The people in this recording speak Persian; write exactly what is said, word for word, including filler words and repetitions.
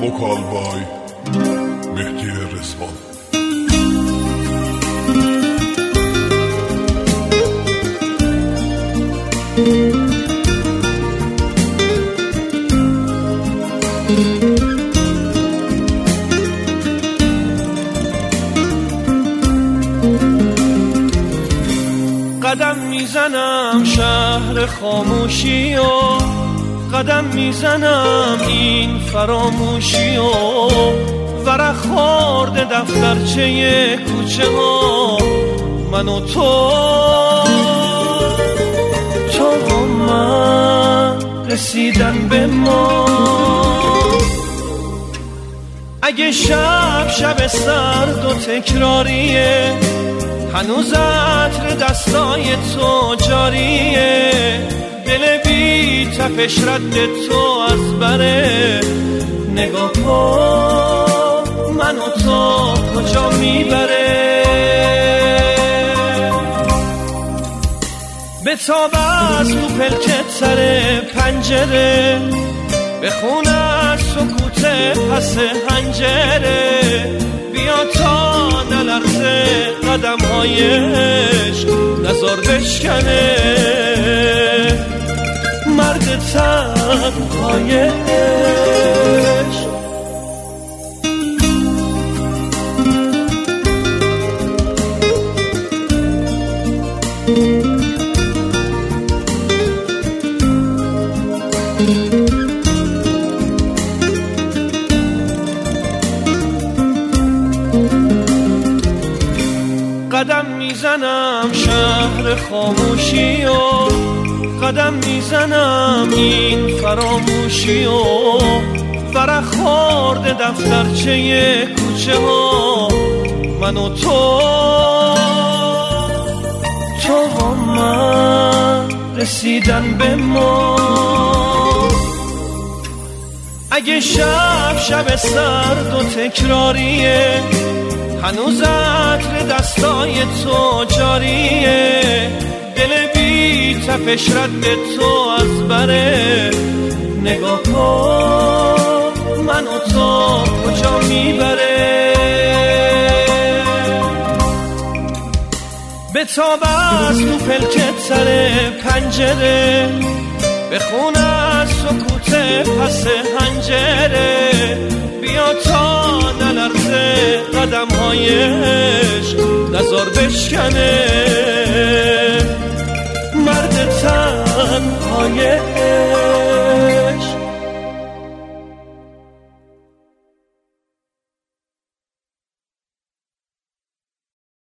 وکال بای مهدی رضوان. قدم میزنم شهر خاموشی و قدم میزنم این فراموشی و ورق خورده دفترچه کوچه ها من و تو تو و من رسیدن به ما. اگه شب شب سرد و تکراریه هنوز عطر دستای تو جاریه، دل بی تپش رد تو از بره. نگاه کن من و تو کجا میبره. به تاب از تو پلکت سر پنجره، بخون از سکوت پس هنجره. بیا تا نلرزه قدم هایش نزار بشکنه مرد تنهایش. قدم میزنم شهر خاموشی و قدم میزنم این فراموشی و ورق خورده دفترچه کوچه ها من و تو تو و من رسیدن به ما. اگه شب شب سرد و تکراریه هنوز عطر دستای تو جاریه، دل بی تپش رد تو از بره. نگاه کن من و تو کجا میبره. به تاب از تو پلکت سر پنجره، بخون از سکوت پس هنجره. بیا تا نلرزه قدم هایش نزار بشکنه مرد تنهایش.